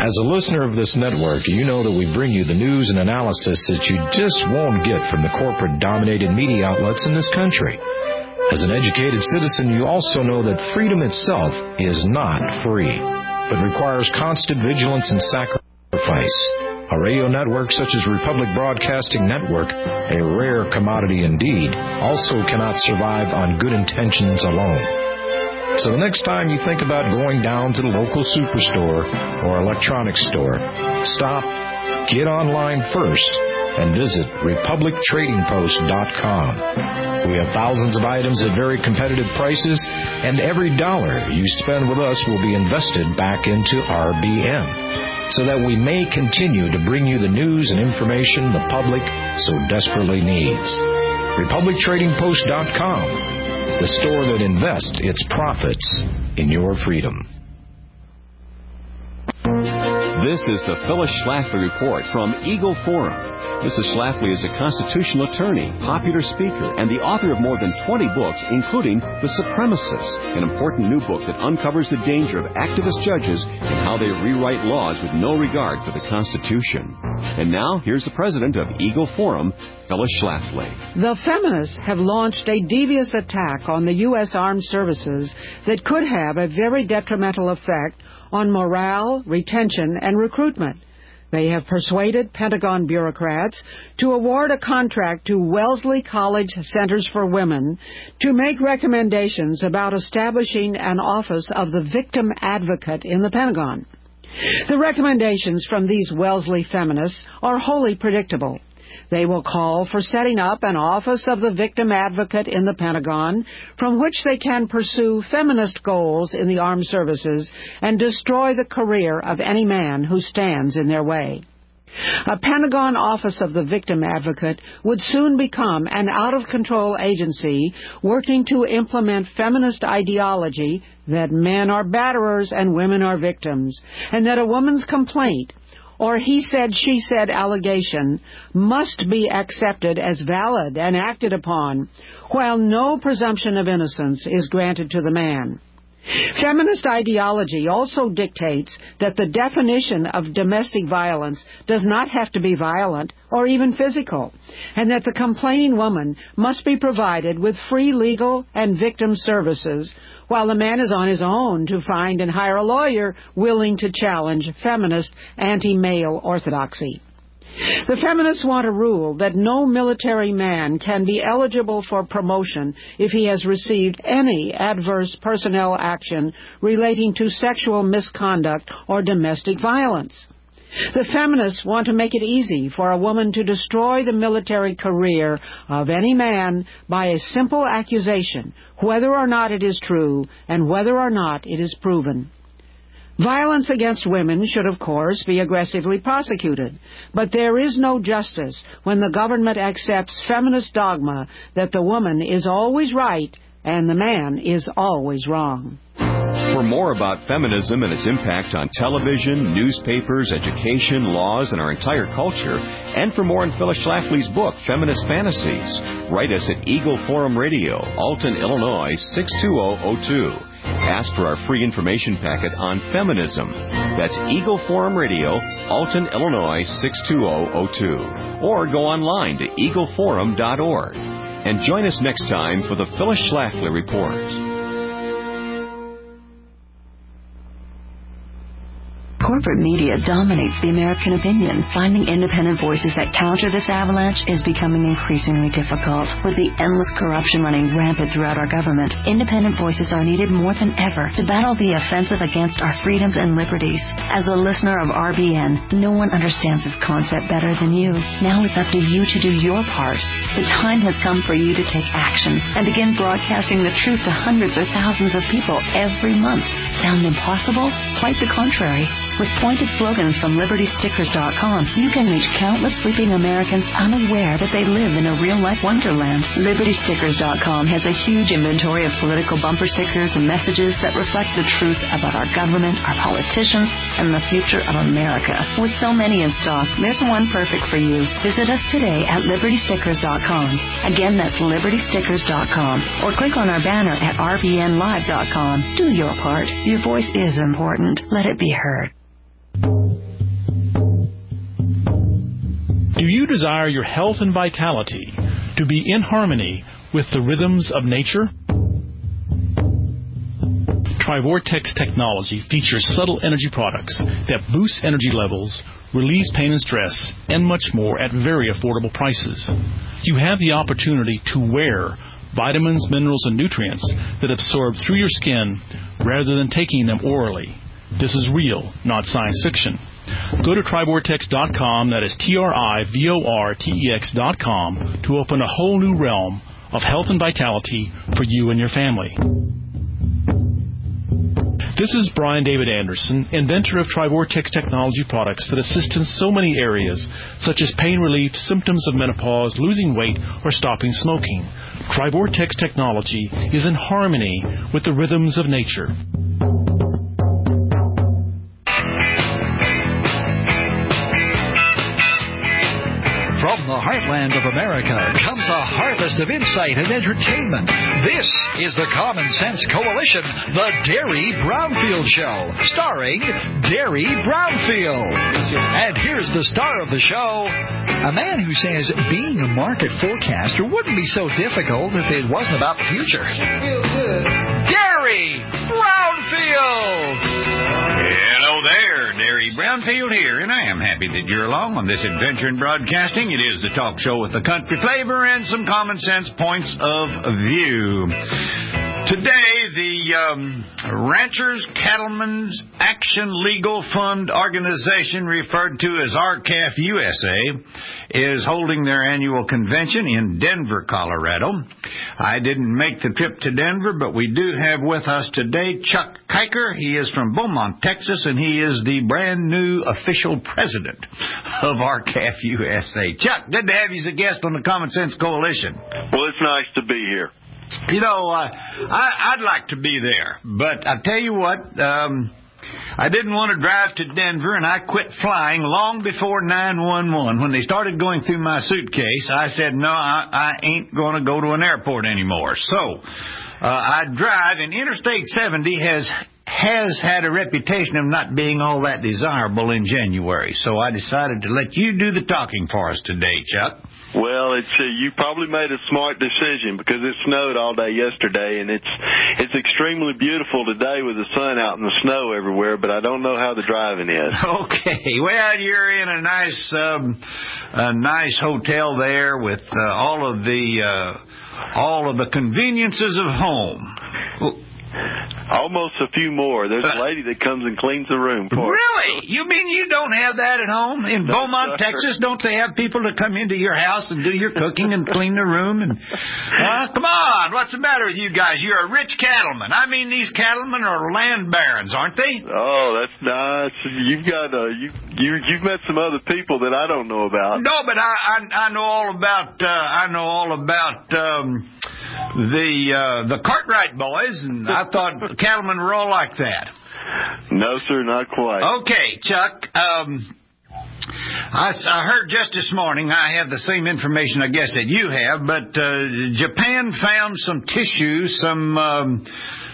As a listener of this network, you know that we bring you the news and analysis that you just won't get from the corporate-dominated media outlets in this country. As an educated citizen, you also know that freedom itself is not free, but requires constant vigilance and sacrifice. A radio network such as Republic Broadcasting Network, a rare commodity indeed, also cannot survive on good intentions alone. So the next time you think about going down to the local superstore or electronics store, stop, get online first, and visit RepublicTradingPost.com. We have thousands of items at very competitive prices, and every dollar you spend with us will be invested back into RBN, so that we may continue to bring you the news and information the public so desperately needs. RepublicTradingPost.com, the store that invests its profits in your freedom. This is the Phyllis Schlafly Report from Eagle Forum. Mrs. Schlafly is a constitutional attorney, popular speaker, and the author of more than 20 books, including The Supremacists, an important new book that uncovers the danger of activist judges and how they rewrite laws with no regard for the Constitution. And now, here's the president of Eagle Forum, Phyllis Schlafly. The feminists have launched a devious attack on the U.S. Armed Services that could have a very detrimental effect on morale, retention, and recruitment. They have persuaded Pentagon bureaucrats to award a contract to Wellesley College Centers for Women to make recommendations about establishing an office of the victim advocate in the Pentagon. The recommendations from these Wellesley feminists are wholly predictable. They will call for setting up an office of the victim advocate in the Pentagon from which they can pursue feminist goals in the armed services and destroy the career of any man who stands in their way. A Pentagon office of the victim advocate would soon become an out-of-control agency working to implement feminist ideology that men are batterers and women are victims, and that a woman's complaint or he said, she said allegation must be accepted as valid and acted upon, while no presumption of innocence is granted to the man. Feminist ideology also dictates that the definition of domestic violence does not have to be violent or even physical, and that the complaining woman must be provided with free legal and victim services, while the man is on his own to find and hire a lawyer willing to challenge feminist anti-male orthodoxy. The feminists want a rule that no military man can be eligible for promotion if he has received any adverse personnel action relating to sexual misconduct or domestic violence. The feminists want to make it easy for a woman to destroy the military career of any man by a simple accusation, whether or not it is true and whether or not it is proven. Violence against women should, of course, be aggressively prosecuted, but there is no justice when the government accepts feminist dogma that the woman is always right and the man is always wrong. For more about feminism and its impact on television, newspapers, education, laws, and our entire culture, and for more on Phyllis Schlafly's book, Feminist Fantasies, write us at Eagle Forum Radio, Alton, Illinois, 62002. Ask for our free information packet on feminism. That's Eagle Forum Radio, Alton, Illinois, 62002. Or go online to eagleforum.org. And join us next time for the Phyllis Schlafly Report. Corporate media dominates the American opinion. Finding independent voices that counter this avalanche is becoming increasingly difficult. With the endless corruption running rampant throughout our government, independent voices are needed more than ever to battle the offensive against our freedoms and liberties. As a listener of RBN, no one understands this concept better than you. Now it's up to you to do your part. The time has come for you to take action and begin broadcasting the truth to hundreds or thousands of people every month. Sound impossible? Quite the contrary. With pointed slogans from LibertyStickers.com, you can reach countless sleeping Americans unaware that they live in a real-life wonderland. LibertyStickers.com has a huge inventory of political bumper stickers and messages that reflect the truth about our government, our politicians, and the future of America. With so many in stock, there's one perfect for you. Visit us today at LibertyStickers.com. Again, that's LibertyStickers.com. Or click on our banner at RBNLive.com. Do your part. Your voice is important. Let it be heard. Do you desire your health and vitality to be in harmony with the rhythms of nature? Trivortex technology features subtle energy products that boost energy levels, release pain and stress, and much more at very affordable prices. You have the opportunity to wear vitamins, minerals, and nutrients that absorb through your skin rather than taking them orally. This is real, not science fiction. Go to Trivortex.com, that is Trivortex.com, to open a whole new realm of health and vitality for you and your family. This is Brian David Anderson, inventor of Trivortex technology products that assist in so many areas, such as pain relief, symptoms of menopause, losing weight, or stopping smoking. Trivortex technology is in harmony with the rhythms of nature. From the heartland of America comes a harvest of insight and entertainment. This is the Common Sense Coalition, the Derry Brownfield Show, starring Derry Brownfield. And here's the star of the show, a man who says being a market forecaster wouldn't be so difficult if it wasn't about the future. Feel good. Derry Brownfield! Hello there, Derry Brownfield here, and I am happy that you're along on this adventure in broadcasting. It is the talk show with the country flavor and some common sense points of view. Today, the Ranchers Cattlemen's Action Legal Fund organization, referred to as RCAF USA, is holding their annual convention in Denver, Colorado. I didn't make the trip to Denver, but we do have with us today Chuck Kiker. He is from Beaumont, Texas, and he is the brand new official president of RCAF USA. Chuck, good to have you as a guest on the Common Sense Coalition. Well, it's nice to be here. You know, I'd like to be there, but I tell you what, I didn't want to drive to Denver, and I quit flying long before 911. When they started going through my suitcase, I said, no, I ain't going to go to an airport anymore. So I drive, and Interstate 70 has had a reputation of not being all that desirable in January. So I decided to let you do the talking for us today, Chuck. Well, you probably made a smart decision because it snowed all day yesterday, and it's extremely beautiful today with the sun out and the snow everywhere, but I don't know how the driving is. Okay. Well, you're in a nice hotel there with all of the conveniences of home. Almost a few more. There's a lady that comes and cleans the room for us. Really? You mean you don't have that at home? In Beaumont, Texas, don't they have people to come into your house and do your cooking and clean the room? And come on, what's the matter with you guys? You're a rich cattleman. I mean, these cattlemen are land barons, aren't they? Oh, that's nice. You've got you've met some other people that I don't know about. No, but I know all about the Cartwright boys, and I thought the cattlemen were all like that. No, sir, not quite. Okay, Chuck. I heard just this morning, I have the same information, I guess, that you have, but Japan found some tissue, some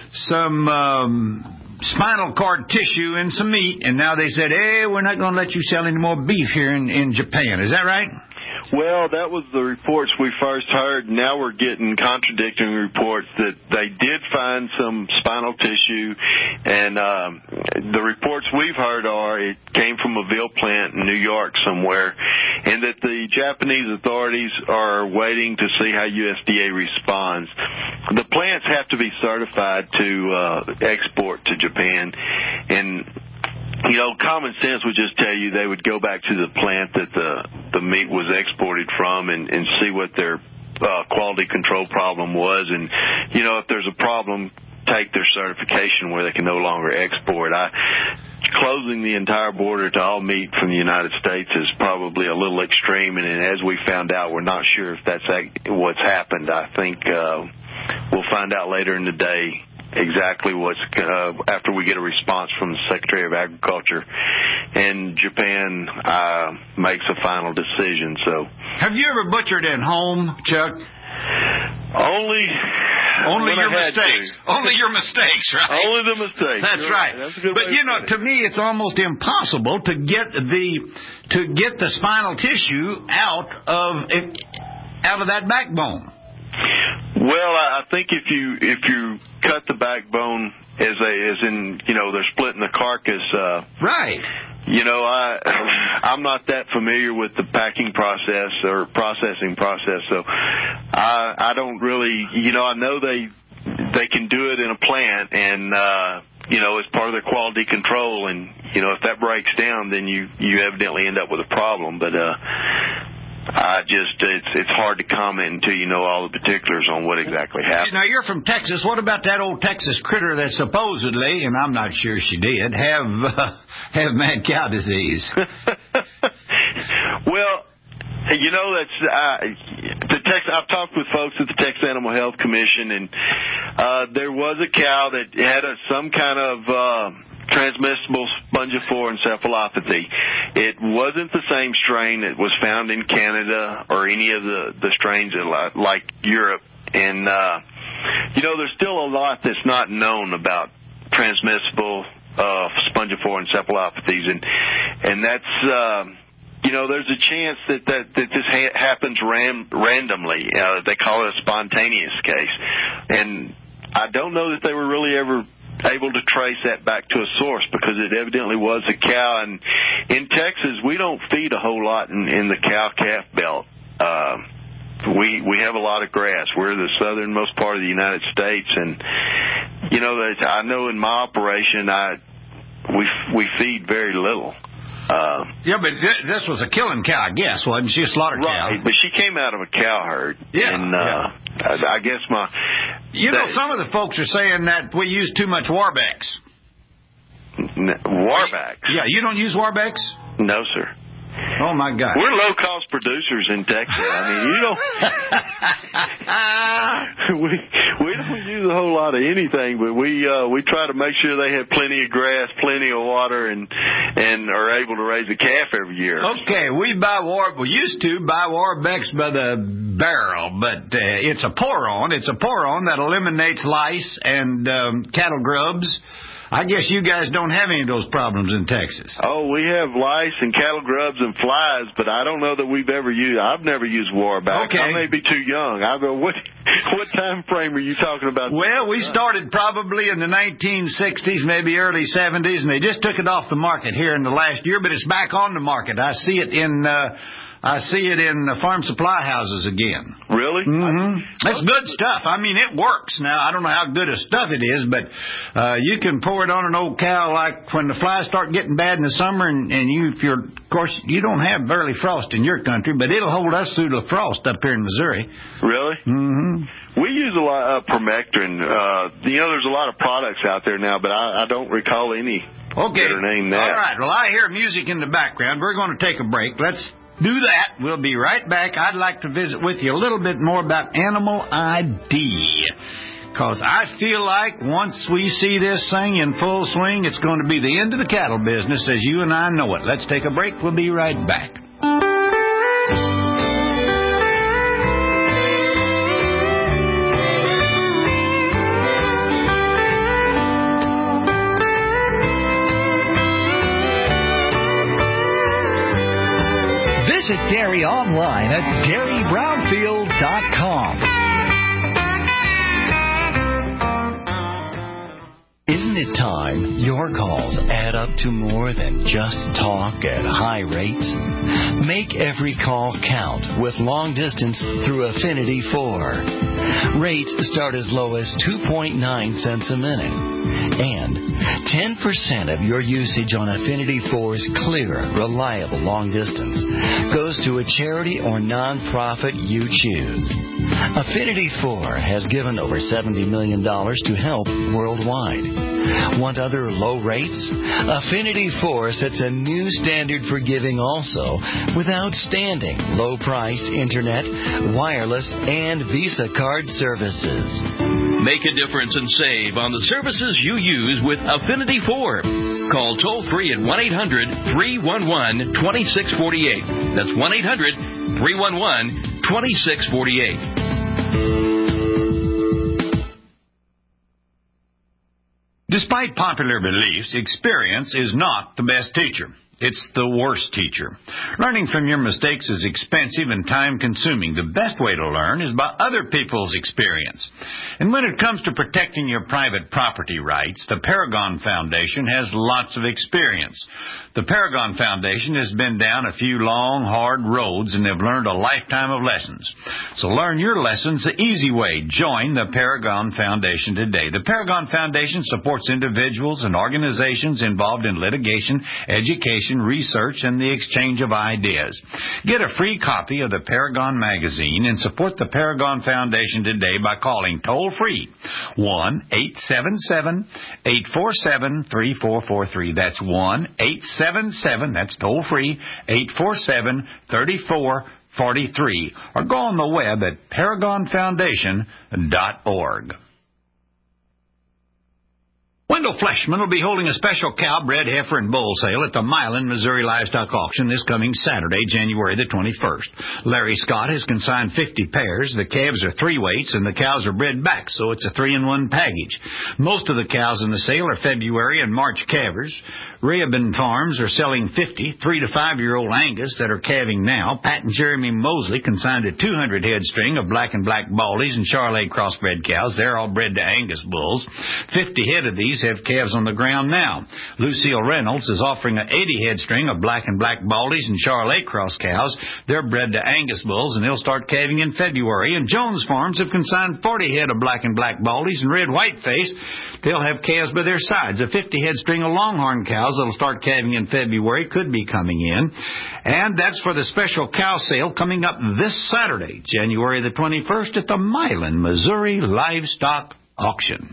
spinal cord tissue in some meat, and now they said, hey, we're not going to let you sell any more beef here in Japan. Is that right? Well, that was the reports we first heard. Now we're getting contradicting reports that they did find some spinal tissue, and the reports we've heard are it came from a veal plant in New York somewhere, and that the Japanese authorities are waiting to see how USDA responds. The plants have to be certified to export to Japan, and you know, common sense would just tell you they would go back to the plant that the meat was exported from and see what their quality control problem was. And, you know, if there's a problem, take their certification where they can no longer export. Closing the entire border to all meat from the United States is probably a little extreme. And as we found out, we're not sure if that's what's happened. I think we'll find out later in the day exactly what's after we get a response from the Secretary of Agriculture, and Japan makes a final decision. So, have you ever butchered at home, Chuck? Only your mistakes. Only your mistakes, right? Only the mistakes. That's right. That's a good but way to me, it's almost impossible to get the spinal tissue out of that backbone. Well, I think if you cut the backbone as in they're splitting the carcass. Right. I'm not that familiar with the packing process or processing process, so I don't really, I know they can do it in a plant and, as part of their quality control, and, if that breaks down, then you evidently end up with a problem, but, it's hard to comment until you know all the particulars on what exactly happened. Now, you're from Texas. What about that old Texas critter that supposedly, and I'm not sure she did, have mad cow disease? Well, I've talked with folks at the Texas Animal Health Commission, and there was a cow that had some kind of transmissible spongiform encephalopathy. It wasn't the same strain that was found in Canada or any of the strains like Europe. And, there's still a lot that's not known about transmissible spongiform encephalopathies. And that's, there's a chance that this happens randomly. They call it a spontaneous case. And I don't know that they were really ever able to trace that back to a source, because it evidently was a cow. And in Texas, we don't feed a whole lot in the cow-calf belt. We have a lot of grass. We're the southernmost part of the United States, and I know in my operation we feed very little. But this was a killing cow, I guess, wasn't she? A slaughter cow. Right, but she came out of a cow herd. Yeah. And I guess some of the folks are saying that we use too much Warbex. Warbex? Yeah, you don't use Warbex? No, sir. Oh, my God. We're low-cost producers in Texas. I mean, we don't use a whole lot of anything, but we try to make sure they have plenty of grass, plenty of water, and are able to raise a calf every year. Okay, we used to buy Warbex by the barrel, but it's a pour-on. It's a pour-on that eliminates lice and cattle grubs. I guess you guys don't have any of those problems in Texas. Oh, we have lice and cattle grubs and flies, but I don't know that I've never used Warbex. Okay. I may be too young. What time frame are you talking about? Well, we started probably in the 1960s, maybe early 70s, and they just took it off the market here in the last year, but it's back on the market. I see it in farm supply houses again. Really? Mm-hmm. That's good stuff. I mean, it works. Now, I don't know how good a stuff it is, but you can pour it on an old cow like when the flies start getting bad in the summer, and of course, you don't have barely frost in your country, but it'll hold us through the frost up here in Missouri. Really? Mm-hmm. We use a lot of permectin. There's a lot of products out there now, but I don't recall any better name that. All right. Well, I hear music in the background. We're going to take a break. Let's do that. We'll be right back. I'd like to visit with you a little bit more about animal ID, because I feel like once we see this thing in full swing, it's going to be the end of the cattle business as you and I know it. Let's take a break. We'll be right back. Visit Dairy online at dairybrownfield.com. Isn't it time your calls add up to more than just talk at high rates? Make every call count with long distance through Affinity 4. Rates start as low as 2.9 cents a minute. And 10% of your usage on Affinity 4's clear, reliable long distance goes to a charity or nonprofit you choose. Affinity 4 has given over $70 million to help worldwide. Want other low rates? Affinity 4 sets a new standard for giving also, with outstanding low-priced internet, wireless, and Visa card services. Make a difference and save on the services you use with Affinity 4. Call toll-free at 1-800-311-2648. That's 1-800-311-2648. Despite popular beliefs, experience is not the best teacher. It's the worst teacher. Learning from your mistakes is expensive and time-consuming. The best way to learn is by other people's experience. And when it comes to protecting your private property rights, the Paragon Foundation has lots of experience. The Paragon Foundation has been down a few long, hard roads and have learned a lifetime of lessons. So learn your lessons the easy way. Join the Paragon Foundation today. The Paragon Foundation supports individuals and organizations involved in litigation, education, research, and the exchange of ideas. Get a free copy of the Paragon magazine and support the Paragon Foundation today by calling toll-free 1-877-847-3443. That's 1-877, that's toll-free, 847-3443. Or go on the web at paragonfoundation.org. Wendell Fleshman will be holding a special cow, bred, heifer, and bull sale at the Milan, Missouri Livestock Auction this coming Saturday, January the 21st. Larry Scott has consigned 50 pairs. The calves are 3 weights, and the cows are bred back, so it's a 3-in-1 package. Most of the cows in the sale are February and March calvers. Rehoboam Farms are selling 50 3- to 5-year-old Angus that are calving now. Pat and Jeremy Mosley consigned a 200-head string of black and black Baldies and Charolais crossbred cows. They're all bred to Angus bulls. 50 head of these have calves on the ground now. Lucille Reynolds is offering an 80-head string of black and black Baldies and Charolais cross cows. They're bred to Angus bulls, and they'll start calving in February. And Jones Farms have consigned 40 head of black and black Baldies and red whiteface. They'll have calves by their sides. A 50-head string of Longhorn cows that'll start calving in February could be coming in. And that's for the special cow sale coming up this Saturday, January the 21st at the Milan, Missouri Livestock Auction.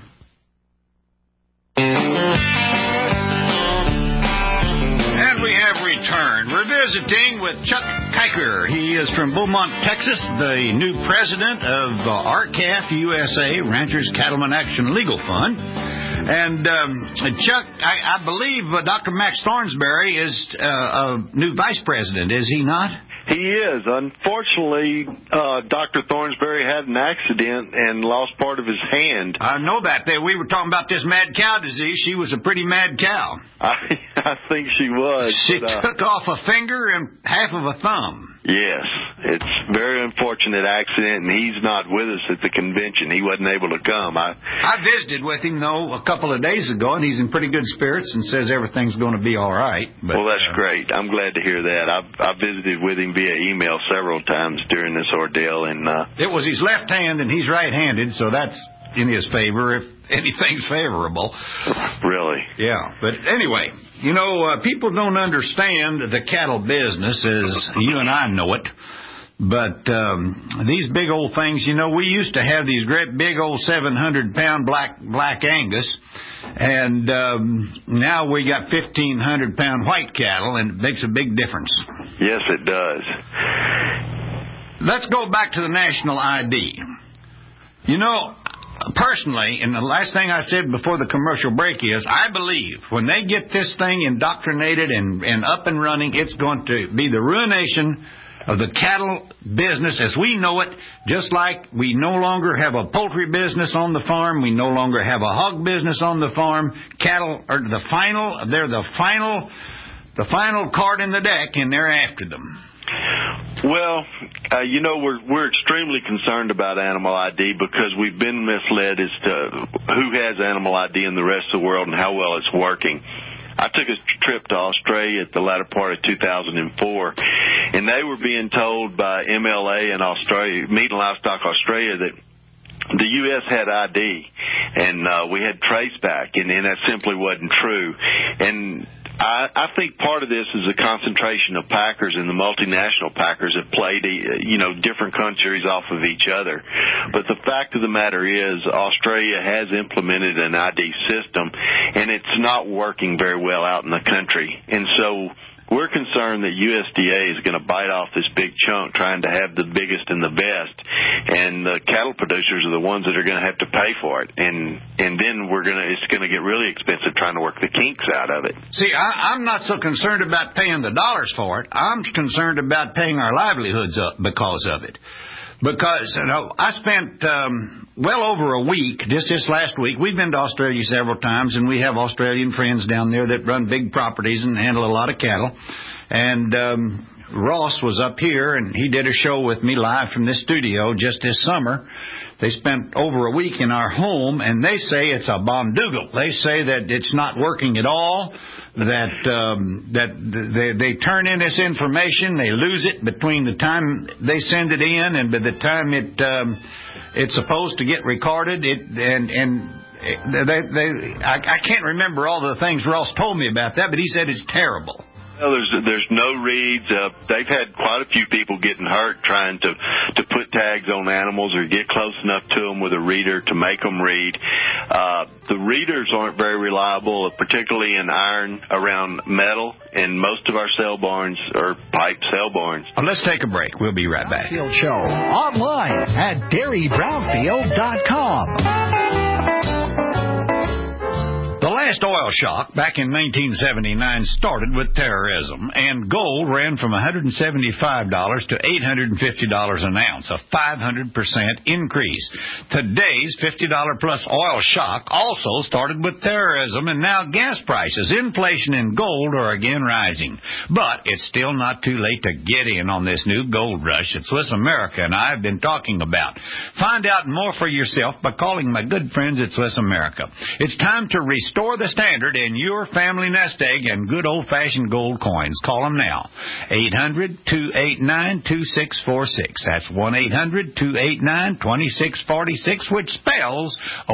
And we have returned. We're visiting with Chuck Kiker. He is from Beaumont, Texas, the new president of RCAF USA, Ranchers Cattlemen Action Legal Fund. And Chuck, I believe Dr. Max Thornsberry is a new vice president, is he not? He is. Unfortunately, Dr. Thornsberry had an accident and lost part of his hand. I know that. We were talking about this mad cow disease. She was a pretty mad cow. I think she was. She took off a finger and half of a thumb. Yes. It's a very unfortunate accident, and he's not with us at the convention. He wasn't able to come. I visited with him, though, a couple of days ago, and he's in pretty good spirits and says everything's going to be all right. But, well, that's great. I'm glad to hear that. I visited with him via email several times during this ordeal. And it was his left hand, and he's right-handed, so that's in his favor if anything's favorable. Really? Yeah. But anyway, people don't understand the cattle business as you and I know it. But these big old things, we used to have these great big old 700-pound black Angus, and now we got 1,500-pound white cattle, and it makes a big difference. Yes, it does. Let's go back to the national ID. Personally, and the last thing I said before the commercial break is, I believe when they get this thing indoctrinated and up and running, it's going to be the ruination of the cattle business as we know it, just like we no longer have a poultry business on the farm, we no longer have a hog business on the farm. Cattle are the final card in the deck, and they're after them. Well, we're extremely concerned about animal ID because we've been misled as to who has animal ID in the rest of the world and how well it's working. I took a trip to Australia at the latter part of 2004, and they were being told by MLA in Australia, Meat and Livestock Australia, that the U.S. had ID, and we had traceback, and that simply wasn't true. And I think part of this is a concentration of packers, and the multinational packers have played, different countries off of each other. But the fact of the matter is Australia has implemented an ID system, and it's not working very well out in the country. And so we're concerned that USDA is going to bite off this big chunk trying to have the biggest and the best, and the cattle producers are the ones that are going to have to pay for it, and then it's going to get really expensive trying to work the kinks out of it. See, I'm not so concerned about paying the dollars for it. I'm concerned about paying our livelihoods up because of it. Because I spent well over a week, just this last week. We've been to Australia several times, and we have Australian friends down there that run big properties and handle a lot of cattle. And Ross was up here, and he did a show with me live from this studio just this summer. They spent over a week in our home, and they say it's a boondoggle. They say that it's not working at all, that they turn in this information, they lose it between the time they send it in and by the time it's supposed to get recorded. I can't remember all the things Ross told me about that, but he said it's terrible. Well, there's no reads. They've had quite a few people getting hurt trying to put tags on animals or get close enough to them with a reader to make them read. The readers aren't very reliable, particularly in iron around metal, and most of our sale barns are pipe sale barns. Well, let's take a break. We'll be right back. Brownfield Show online at DairyBrownfield.com. The last oil shock back in 1979 started with terrorism, and gold ran from $175 to $850 an ounce, a 500% increase. Today's $50-plus oil shock also started with terrorism, and now gas prices, inflation, and gold are again rising. But it's still not too late to get in on this new gold rush that Swiss America and I have been talking about. Find out more for yourself by calling my good friends at Swiss America. It's time to restore the standard in your family nest egg and good old-fashioned gold coins. Call them now. 800-289-2646. That's 1-800-289-2646, which spells a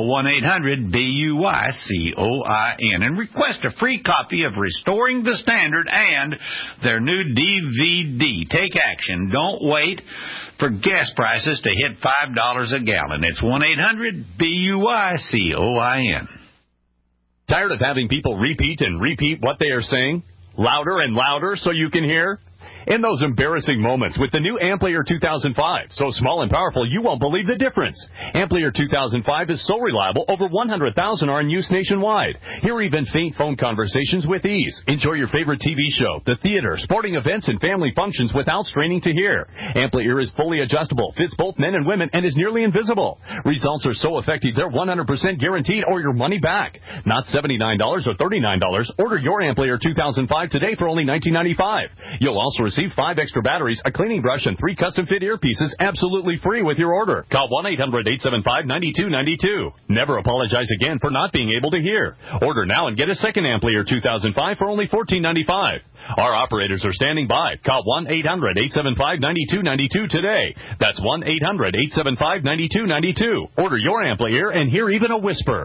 1-800-BUYCOIN. And request a free copy of Restoring the Standard and their new DVD. Take action. Don't wait for gas prices to hit $5 a gallon. It's 1-800-BUYCOIN. Tired of having people repeat and repeat what they are saying? Louder and louder so you can hear? In those embarrassing moments with the new Amplier 2005, so small and powerful you won't believe the difference. Amplier 2005 is so reliable, over 100,000 are in use nationwide. Hear even faint phone conversations with ease. Enjoy your favorite TV show, the theater, sporting events, and family functions without straining to hear. Amplier is fully adjustable, fits both men and women, and is nearly invisible. Results are so effective they're 100% guaranteed or your money back. Not $79 or $39. Order your Amplier 2005 today for only $19.95. You'll also receive 5 extra batteries, a cleaning brush, and 3 custom-fit earpieces absolutely free with your order. Call 1-800-875-9292. Never apologize again for not being able to hear. Order now and get a second Amplier 2005 for only $14.95. Our operators are standing by. Call 1-800-875-9292 today. That's 1-800-875-9292. Order your Amplier and hear even a whisper.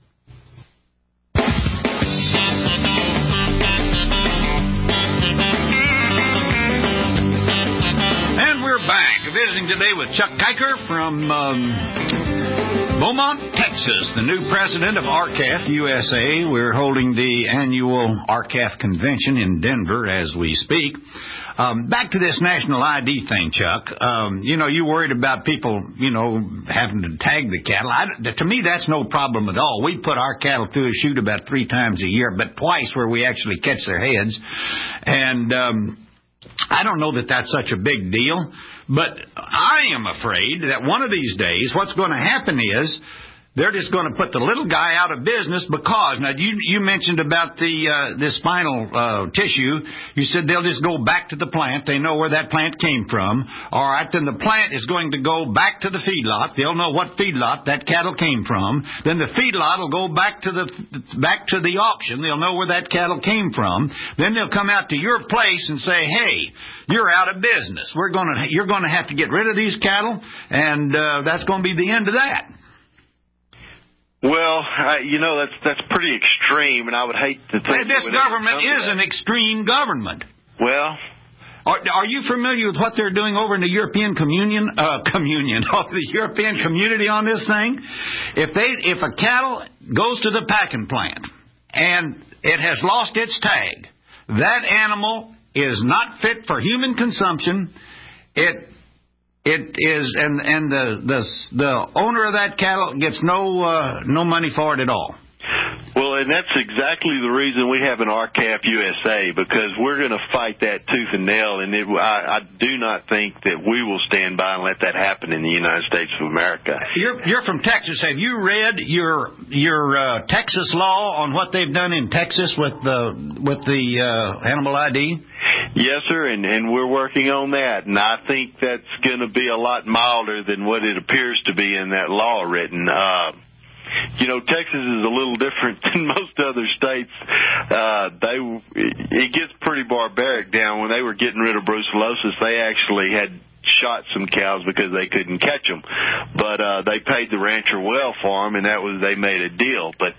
Back visiting today with Chuck Kiker from Beaumont, Texas, the new president of RCAF USA. We're holding the annual RCAF convention in Denver as we speak. Back to this national ID thing, Chuck. You worried about people, having to tag the cattle. To me, that's no problem at all. We put our cattle through a chute about 3 times a year, but twice where we actually catch their heads. And I don't know that that's such a big deal. But I am afraid that one of these days what's going to happen is they're just going to put the little guy out of business because, now you mentioned about the spinal tissue. You said they'll just go back to the plant. They know where that plant came from. All right, then the plant is going to go back to the feedlot. They'll know what feedlot that cattle came from. Then the feedlot will go back to the auction. They'll know where that cattle came from. Then they'll come out to your place and say, hey, you're out of business. You're going to have to get rid of these cattle, and that's going to be the end of that. Well, that's pretty extreme, and I would hate to think this government is an extreme government. Well, are you familiar with what they're doing over in the European the European community on this thing? If a cattle goes to the packing plant and it has lost its tag, that animal is not fit for human consumption. It is, and the owner of that cattle gets no money for it at all. Well, and that's exactly the reason we have an RCAP USA, because we're going to fight that tooth and nail, and I do not think that we will stand by and let that happen in the United States of America. You're from Texas. Have you read your Texas law on what they've done in Texas with the animal ID? Yes, sir, and we're working on that, and I think that's going to be a lot milder than what it appears to be in that law written. Texas is a little different than most other states. It gets pretty barbaric down. When they were getting rid of brucellosis, they actually had shot some cows because they couldn't catch them, but they paid the rancher well for them, and they made a deal. But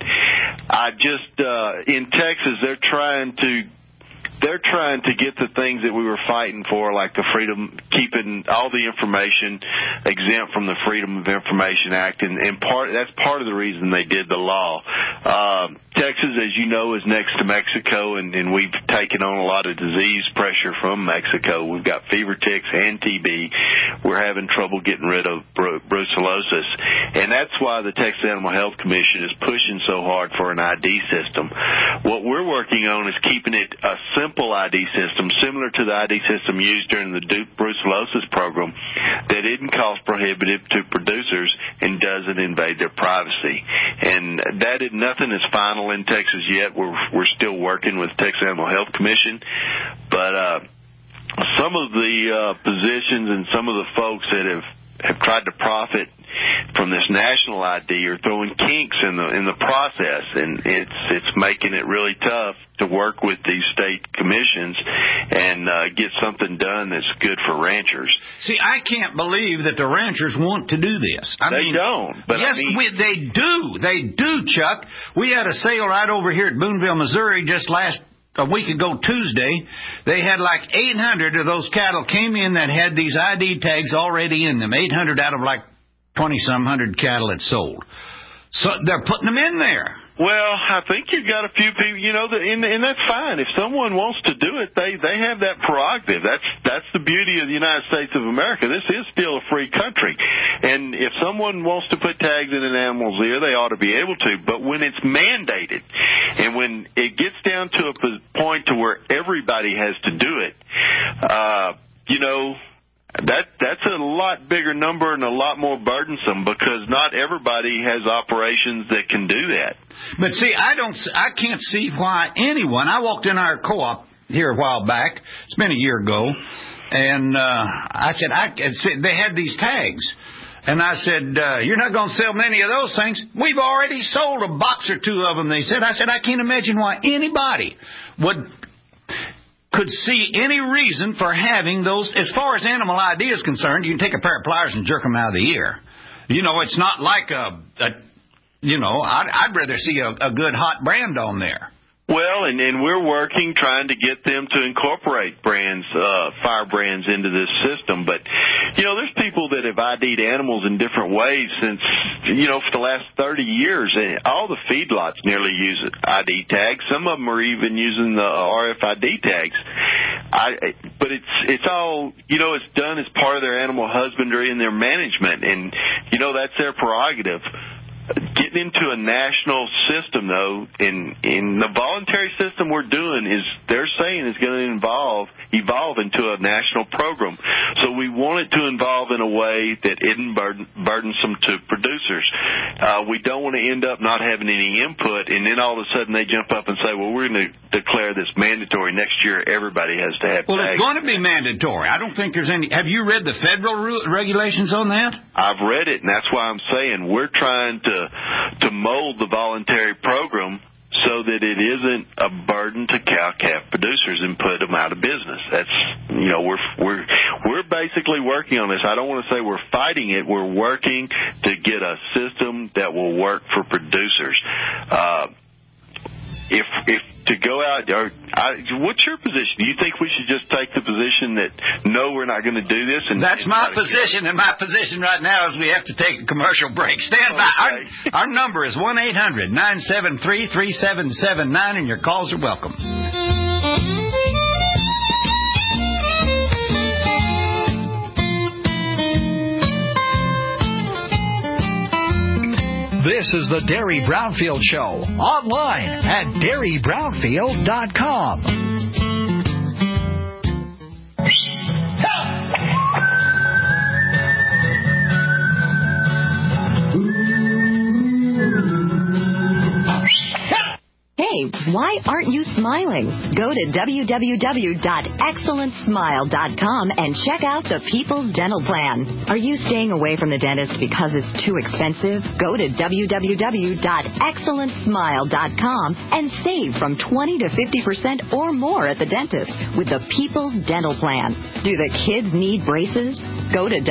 in Texas, they're trying to get the things that we were fighting for, like the freedom, keeping all the information exempt from the Freedom of Information Act, and that's part of the reason they did the law. Texas, as you know, is next to Mexico, and we've taken on a lot of disease pressure from Mexico. We've got fever ticks and TB. We're having trouble getting rid of brucellosis, and that's why the Texas Animal Health Commission is pushing so hard for an ID system. What we're working on is keeping it a simple ID system, similar to the ID system used during the Duke brucellosis program, that isn't cost prohibitive to producers and doesn't invade their privacy. And nothing is final in Texas yet. We're still working with Texas Animal Health Commission, but some of the positions and some of the folks that have tried to profit from this national ID are throwing kinks in the process, and it's making it really tough to work with these state commissions and get something done that's good for ranchers. See, I can't believe that the ranchers want to do this. They don't. But yes, they do. They do, Chuck. We had a sale right over here at Boonville, Missouri, just a week ago Tuesday. They had like 800 of those cattle came in that had these ID tags already in them. 800 out of like 20-some hundred cattle had sold. So they're putting them in there. Well, I think you've got a few people, and that's fine. If someone wants to do it, they have that prerogative. That's the beauty of the United States of America. This is still a free country. And if someone wants to put tags in an animal's ear, they ought to be able to. But when it's mandated, and when it gets down to a point to where everybody has to do it, that's a lot bigger number and a lot more burdensome, because not everybody has operations that can do that. But see, I can't see why anyone. I walked in our co-op here a while back. It's been a year ago, and I said they had these tags. And I said, you're not going to sell many of those things. We've already sold a box or two of them, they said. I said, I can't imagine why anybody could see any reason for having those. As far as animal ID is concerned, you can take a pair of pliers and jerk them out of the ear. It's not like I'd rather see a good hot brand on there. Well, and we're working, trying to get them to incorporate brands, fire brands into this system. But, there's people that have ID'd animals in different ways since, for the last 30 years. And all the feedlots nearly use ID tags. Some of them are even using the RFID tags. But it's all, it's done as part of their animal husbandry and their management. And, that's their prerogative. Getting into a national system, though, in the voluntary system we're doing they're saying is going to evolve into a national program. So we want it to evolve in a way that isn't burdensome to producers. We don't want to end up not having any input, and then all of a sudden they jump up and say, well, we're going to declare this mandatory. Next year everybody has to have tags. Well, it's going to be mandatory. I don't think there's any. Have you read the federal regulations on that? I've read it, and that's why I'm saying we're trying to mold the voluntary program so that it isn't a burden to cow-calf producers and put them out of business. That's, we're basically working on this. I don't want to say we're fighting it. We're working to get a system that will work for producers. If to go out, what's your position? Do you think we should just take the position that, no, we're not going to do this? And that's my position, and my position right now is we have to take a commercial break. Stand by. Okay. Our number is 1-800-973-3779, and your calls are welcome. This is the Derry Brownfield Show, online at DerryBrownfield.com. Hey, why aren't you smiling? Go to www.excellentsmile.com and check out the People's Dental Plan. Are you staying away from the dentist because it's too expensive? Go to www.excellentsmile.com and save from 20 to 50% or more at the dentist with the People's Dental Plan. Do the kids need braces? Go to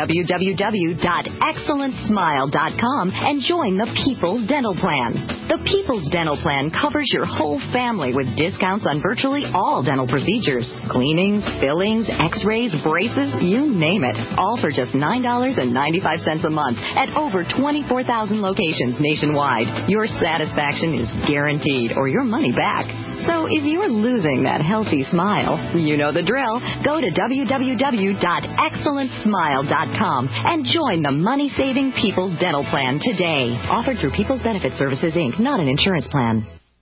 www.excellentsmile.com and join the People's Dental Plan. The People's Dental Plan covers your whole family with discounts on virtually all dental procedures. Cleanings, fillings, x-rays, braces, you name it. All for just $9.95 a month at over 24,000 locations nationwide. Your satisfaction is guaranteed or your money back. So if you're losing that healthy smile, you know the drill. Go to www.excellentsmile.com and join the money-saving People's Dental Plan today. Offered through People's Benefit Services, Inc., not an insurance plan.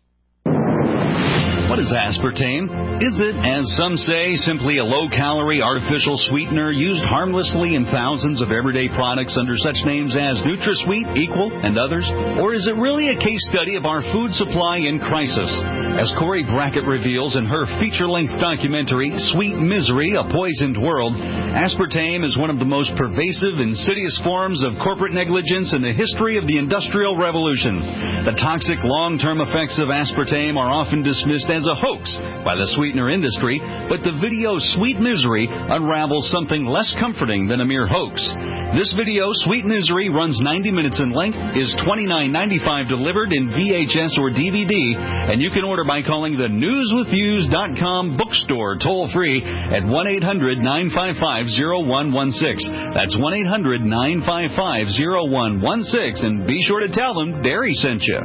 What is aspartame? Is it, as some say, simply a low-calorie artificial sweetener used harmlessly in thousands of everyday products under such names as NutraSweet, Equal, and others? Or is it really a case study of our food supply in crisis? As Corey Brackett reveals in her feature-length documentary, Sweet Misery, A Poisoned World, aspartame is one of the most pervasive, insidious forms of corporate negligence in the history of the Industrial Revolution. The toxic long-term effects of aspartame are often dismissed as a hoax by the sweetener industry, but the video Sweet Misery unravels something less comforting than a mere hoax. This video, Sweet Misery, runs 90 minutes in length, is $29.95 delivered in VHS or DVD, and you can order by calling the newswithviews.com bookstore toll-free at 1-800-955-0116. That's 1-800-955-0116, and be sure to tell them Derry sent you.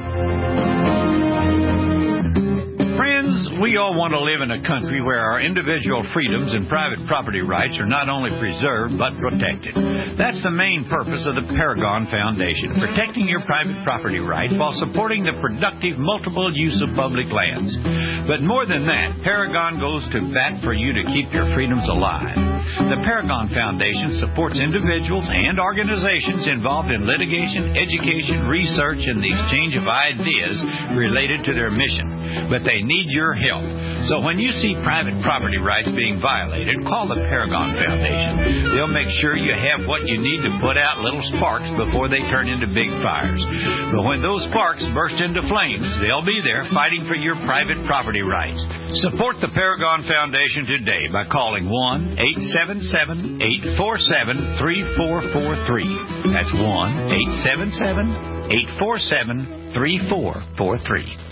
Friends, we all want to live in a country where our individual freedoms and private property rights are not only preserved but protected. That's the main purpose of the Paragon Foundation, protecting your private property rights while supporting the productive multiple use of public lands. But more than that, Paragon goes to bat for you to keep your freedoms alive. The Paragon Foundation supports individuals and organizations involved in litigation, education, research, and the exchange of ideas related to their mission. But they need your help. So when you see private property rights being violated, call the Paragon Foundation. They'll make sure you have what you need to put out little sparks before they turn into big fires. But when those sparks burst into flames, they'll be there fighting for your private property rights. Support the Paragon Foundation today by calling 1-877-847-3443. That's 1-877-847-3443.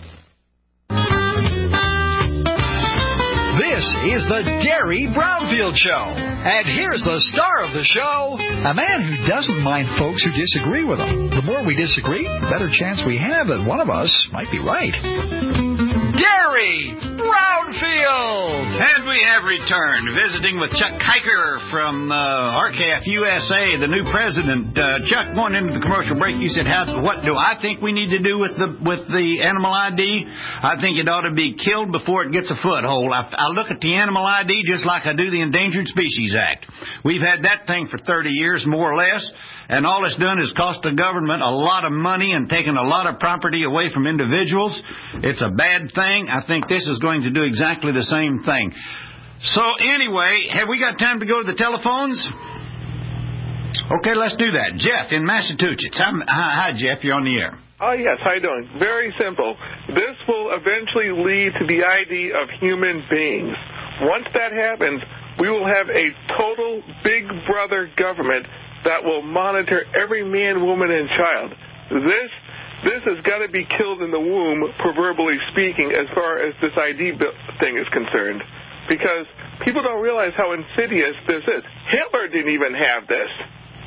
This is the Derry Brownfield Show. And here's the star of the show, a man who doesn't mind folks who disagree with him. The more we disagree, the better chance we have that one of us might be right. Derry Brownfield! And we have returned, visiting with Chuck Kiker from RCAF USA, the new president. Chuck, going into the commercial break, you said, what do I think we need to do with the animal ID? I think it ought to be killed before it gets a foothold. I look at the animal ID just like I do the Endangered Species Act. We've had that thing for 30 years, more or less, and all it's done is cost the government a lot of money and taken a lot of property away from individuals. It's a bad thing. I think this is going to do exactly the same thing. So anyway, have we got time to go to the telephones? Okay, let's do that. Jeff in Massachusetts. Hi, Jeff. You're on the air. Oh, yes. How you doing? Very simple. This will eventually lead to the ID of human beings. Once that happens, we will have a total big brother government that will monitor every man, woman, and child. This has got to be killed in the womb, proverbially speaking, as far as this ID thing is concerned. Because people don't realize how insidious this is. Hitler didn't even have this.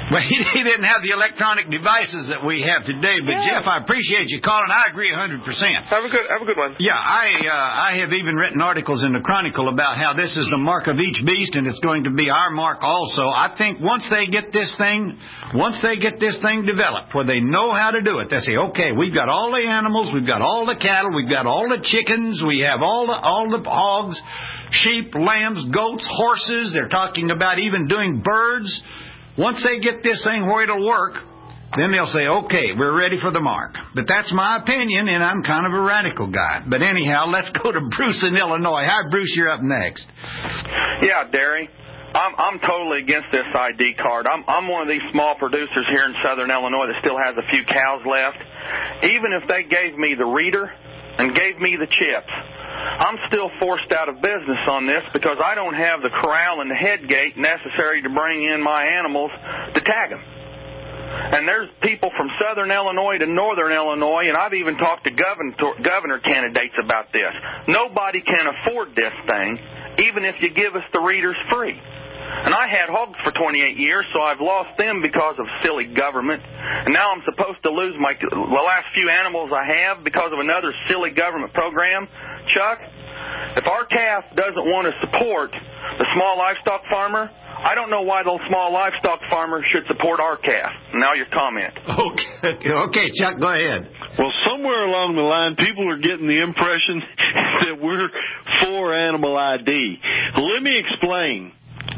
Well, he didn't have the electronic devices that we have today. But, Yeah. Jeff, I appreciate you calling. I agree 100%. Have a good one. Yeah, I have even written articles in the Chronicle about how this is the mark of each beast, and it's going to be our mark also. I think once they get this thing developed, where they know how to do it, they say, okay, we've got all the animals, we've got all the cattle, we've got all the chickens, we have all the hogs, sheep, lambs, goats, horses. They're talking about even doing birds. Once they get this thing where it'll work, then they'll say, okay, we're ready for the mark. But that's my opinion, and I'm kind of a radical guy. But anyhow, let's go to Bruce in Illinois. Hi, Bruce, you're up next. Yeah, Derry. I'm totally against this ID card. I'm one of these small producers here in southern Illinois that still has a few cows left. Even if they gave me the reader and gave me the chips, I'm still forced out of business on this because I don't have the corral and the head gate necessary to bring in my animals to tag them. And there's people from southern Illinois to northern Illinois, and I've even talked to governor candidates about this. Nobody can afford this thing, even if you give us the readers free. And I had hogs for 28 years, so I've lost them because of silly government. And now I'm supposed to lose the last few animals I have because of another silly government program. Chuck, if our calf doesn't want to support the small livestock farmer, I don't know why those small livestock farmers should support our calf. Now your comment. Okay, Chuck, go ahead. Well, somewhere along the line, people are getting the impression that we're for animal ID. Let me explain.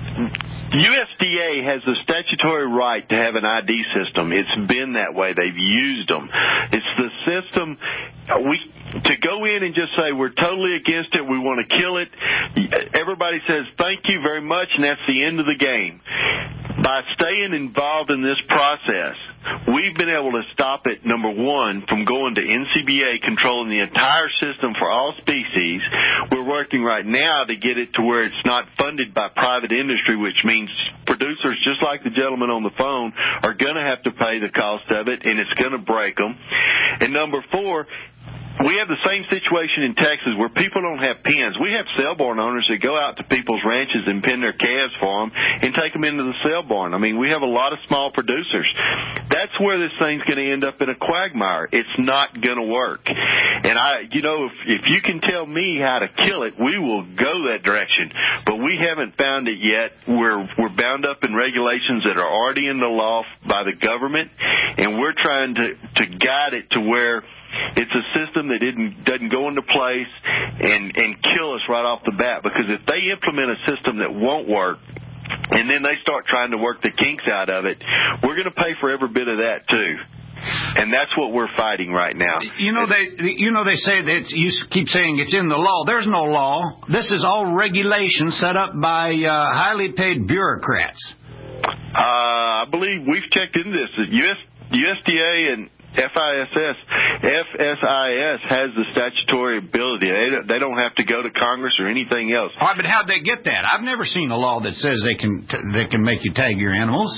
USDA has the statutory right to have an ID system. It's been that way. They've used them. It's the system. To go in and just say we're totally against it, we want to kill it, everybody says thank you very much, and that's the end of the game. By staying involved in this process, we've been able to stop it, number one, from going to NCBA controlling the entire system for all species. We're working right now to get it to where it's not funded by private industry, which means producers, just like the gentleman on the phone, are going to have to pay the cost of it, and it's going to break them. And number four, we have the same situation in Texas where people don't have pens. We have sale barn owners that go out to people's ranches and pen their calves for them and take them into the sale barn. I mean, we have a lot of small producers. That's where this thing's going to end up in a quagmire. It's not going to work. And if you can tell me how to kill it, we will go that direction. But we haven't found it yet. We're bound up in regulations that are already in the law by the government, and we're trying to guide it to where it's a system that doesn't go into place and kill us right off the bat. Because if they implement a system that won't work, and then they start trying to work the kinks out of it, we're going to pay for every bit of that too. And that's what we're fighting right now. They say that you keep saying it's in the law. There's no law. This is all regulation set up by highly paid bureaucrats. I believe we've checked into this. USDA and FSIS has the statutory ability. They don't have to go to Congress or anything else. All right, but how'd they get that? I've never seen a law that says they can make you tag your animals.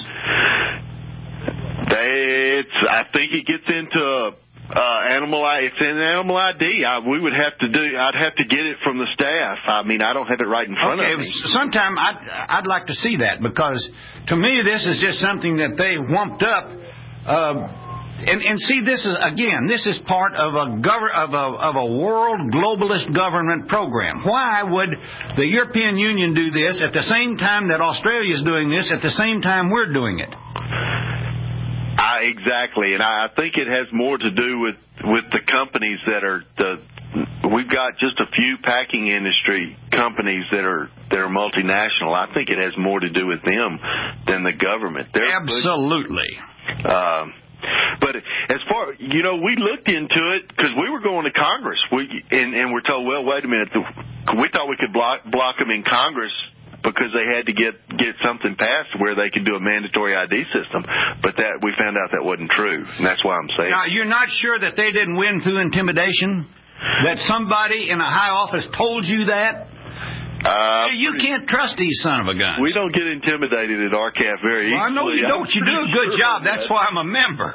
I think it gets into animal. It's in animal ID. I'd have to get it from the staff. I mean, I don't have it right in front of me. Sometime I'd like to see that, because to me this is just something that they whumped up. And see, this is part of a world globalist government program. Why would the European Union do this at the same time that Australia is doing this, at the same time we're doing it? Exactly, and I think it has more to do with the companies that are we've got just a few packing industry companies that are multinational. I think it has more to do with them than the government. Absolutely. But as far, we looked into it because we were going to Congress. And we're told, well, wait a minute. We thought we could block them in Congress because they had to get something passed where they could do a mandatory ID system. But we found out that wasn't true. And that's why I'm saying. Now, you're not sure that they didn't win through intimidation? That somebody in a high office told you that? You can't trust these son of a guns. We don't get intimidated at RCAF very easily. Well, I know you don't. You do a good job. That's why I'm a member.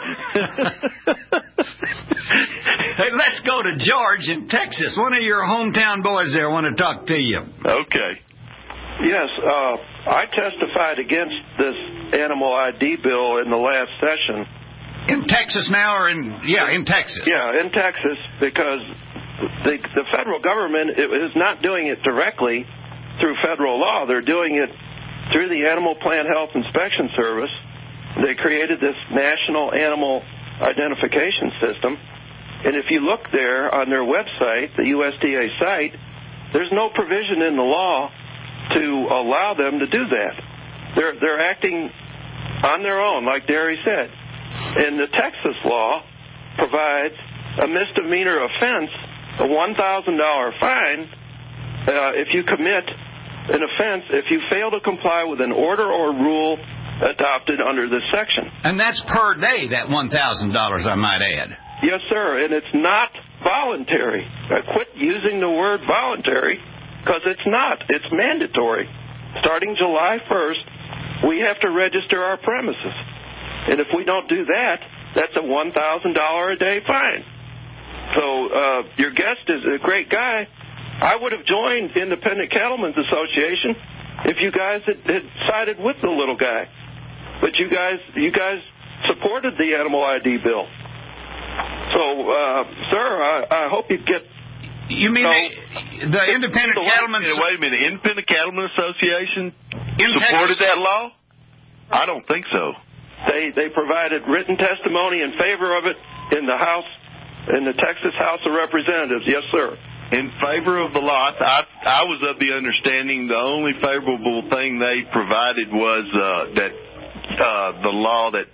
Hey, let's go to George in Texas. One of your hometown boys there want to talk to you. Okay. Yes, I testified against this animal ID bill in the last session. In Texas now, or in Texas? Yeah, in Texas, because the federal government is not doing it directly through federal law. They're doing it through the Animal Plant Health Inspection Service. They created this National Animal Identification System. And if you look there on their website, the USDA site, there's no provision in the law to allow them to do that. They're acting on their own, like Derry said. And the Texas law provides a misdemeanor offense, a $1,000 fine, if you commit an offense, if you fail to comply with an order or rule adopted under this section. And that's per day, that $1,000, I might add. Yes, sir, and it's not voluntary. Quit using the word voluntary, because it's not. It's mandatory. Starting July 1st, we have to register our premises. And if we don't do that, that's a $1,000 a day fine. So your guest is a great guy. I would have joined Independent Cattlemen's Association if you guys had sided with the little guy. But you guys supported the animal ID bill. So, sir, I hope you get... You mean the Independent Cattlemen's... Wait a minute, the Independent Cattlemen's Association supported that law? I don't think so. They provided written testimony in favor of it in the House, in the Texas House of Representatives. Yes, sir. In favor of the law, I was of the understanding the only favorable thing they provided was that the law that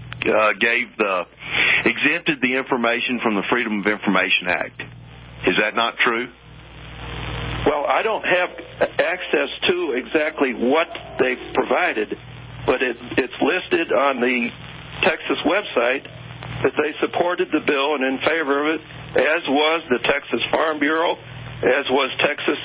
exempted the information from the Freedom of Information Act. Is that not true? Well, I don't have access to exactly what they provided, but it's listed on the Texas website that they supported the bill and in favor of it, as was the Texas Farm Bureau, as was Texas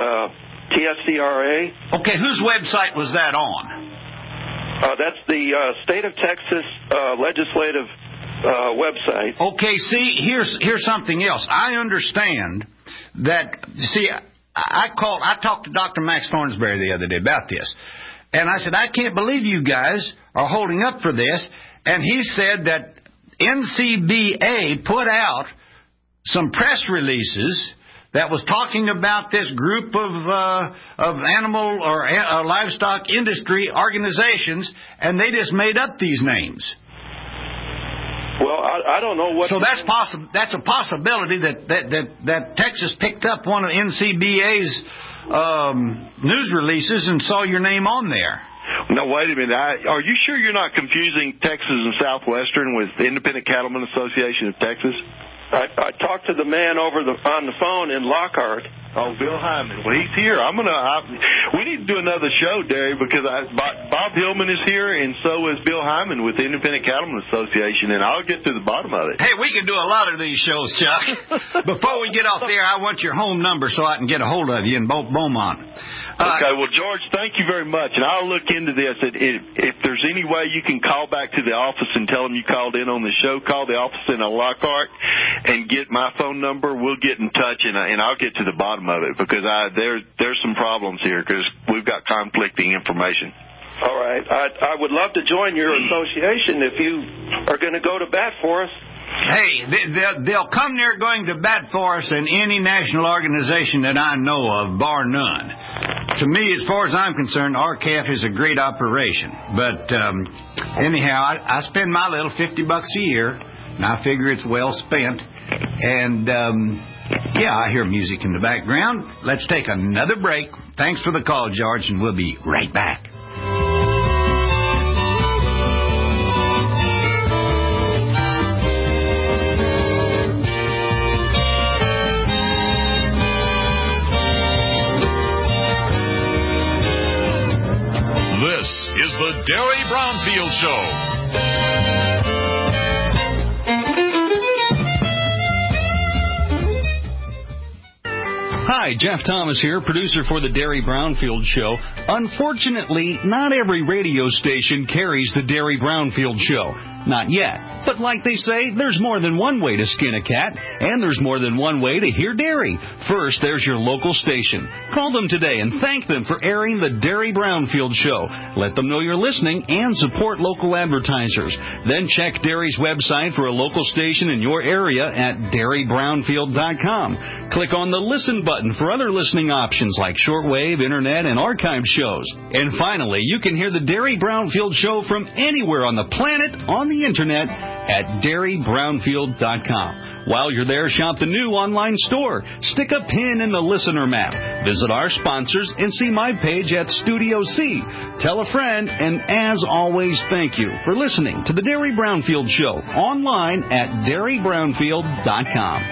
TSCRA. Okay, whose website was that on? That's the State of Texas legislative website. Okay, see, here's something else. I understand that, see, I talked to Dr. Max Thornsberry the other day about this, and I said, I can't believe you guys are holding up for this, and he said that NCBA put out some press releases that was talking about this group of animal or livestock industry organizations, and they just made up these names. Well, I don't know what. So that's a possibility that Texas picked up one of NCBA's news releases and saw your name on there. No, wait a minute. Are you sure you're not confusing Texas and Southwestern with the Independent Cattlemen Association of Texas? I talked to the man on the phone in Lockhart. Oh, Bill Hyman. Well, he's here. We need to do another show, Derry, because Bob Hillman is here, and so is Bill Hyman with the Independent Cattlemen Association, and I'll get to the bottom of it. Hey, we can do a lot of these shows, Chuck. Before we get off there, I want your home number so I can get a hold of you in Beaumont. Okay, well, George, thank you very much, and I'll look into this. If there's any way you can call back to the office and tell them you called in on the show, call the office in Lockhart and get my phone number. We'll get in touch, and I'll get to the bottom of it, because there's some problems here because we've got conflicting information. All right. I would love to join your association if you are going to go to bat for us. Hey, they'll come near going to bat for us in any national organization that I know of, bar none. To me, as far as I'm concerned, RCAF is a great operation. But anyhow, I spend my little $50 a year, and I figure it's well spent. And, yeah, I hear music in the background. Let's take another break. Thanks for the call, George, and we'll be right back. This is the Derry Brownfield Show. Hi, Jeff Thomas here, producer for the Derry Brownfield Show. Unfortunately, not every radio station carries the Derry Brownfield Show. Not yet. But like they say, there's more than one way to skin a cat, and there's more than one way to hear dairy. First, there's your local station. Call them today and thank them for airing the Derry Brownfield Show. Let them know you're listening and support local advertisers. Then check Derry's website for a local station in your area at DerryBrownfield.com. Click on the Listen button for other listening options like shortwave, internet, and archived shows. And finally, you can hear the Derry Brownfield Show from anywhere on the planet on the internet at DerryBrownfield.com. While you're there, shop the new online store. Stick a pin in the listener map. Visit our sponsors and see my page at Studio C. Tell a friend, and as always, thank you for listening to the Derry Brownfield Show online at DerryBrownfield.com.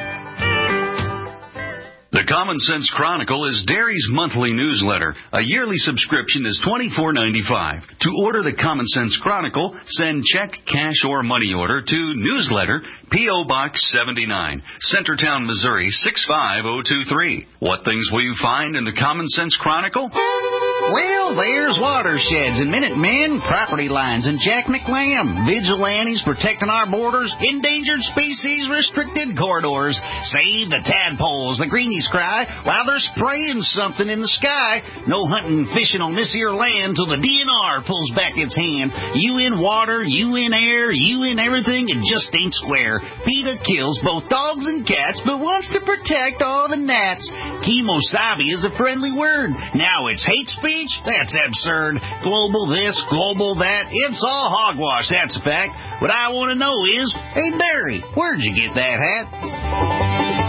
The Common Sense Chronicle is Derry's monthly newsletter. A yearly subscription is $24.95. To order the Common Sense Chronicle, send check, cash, or money order to Newsletter, P.O. Box 79, Centertown, Missouri 65023. What things will you find in the Common Sense Chronicle? Well, there's watersheds and Minutemen, property lines, and Jack McLam. Vigilantes protecting our borders, endangered species, restricted corridors. Save the tadpoles, the greenies cry, while they're spraying something in the sky. No hunting and fishing on this here land till the DNR pulls back its hand. You in water, you in air, you in everything, it just ain't square. PETA kills both dogs and cats, but wants to protect all the gnats. Kemosabe is a friendly word. Now it's hate speech? That's absurd. Global this, global that. It's all hogwash, that's a fact. What I want to know is, hey, Derry, where'd you get that hat?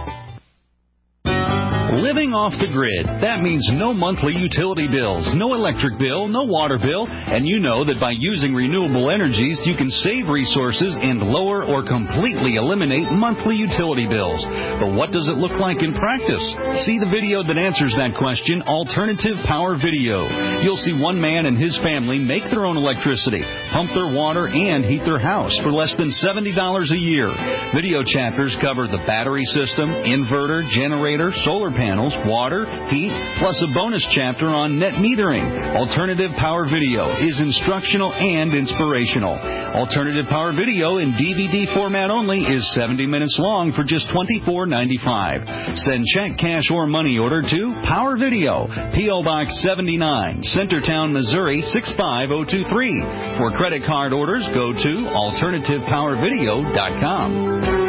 Living off the grid. That means no monthly utility bills, no electric bill, no water bill, and you know that by using renewable energies, you can save resources and lower or completely eliminate monthly utility bills. But what does it look like in practice? See the video that answers that question, Alternative Power Video. You'll see one man and his family make their own electricity, pump their water, and heat their house for less than $70 a year. Video chapters cover the battery system, inverter, generator, solar panels, water, heat, plus a bonus chapter on net metering. Alternative Power Video is instructional and inspirational. Alternative Power Video in DVD format only is 70 minutes long for just $24.95. Send check, cash, or money order to Power Video, P.O. Box 79, Centertown, Missouri 65023. For credit card orders, go to AlternativePowerVideo.com.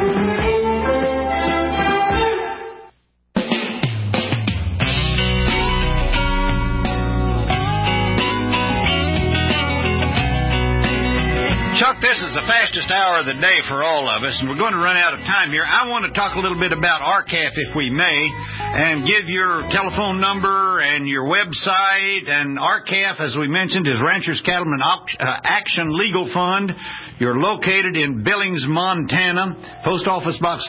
Chuck, this is the fastest hour of the day for all of us, and we're going to run out of time here. I want to talk a little bit about RCAF, if we may, and give your telephone number and your website. And RCAF, as we mentioned, is Ranchers Cattlemen Action Legal Fund. You're located in Billings, Montana, Post Office Box